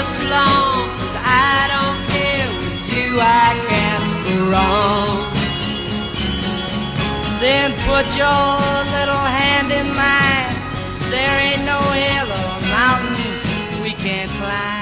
just too long. 'Cause I don't care, with you I can't go wrong. Then put your little hand in mine. There ain't no hill or mountain we can't climb.